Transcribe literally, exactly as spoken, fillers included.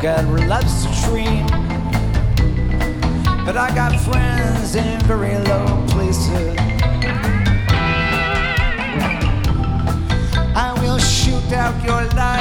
God loves to dream, but I got friends in very low places. I will shoot out your life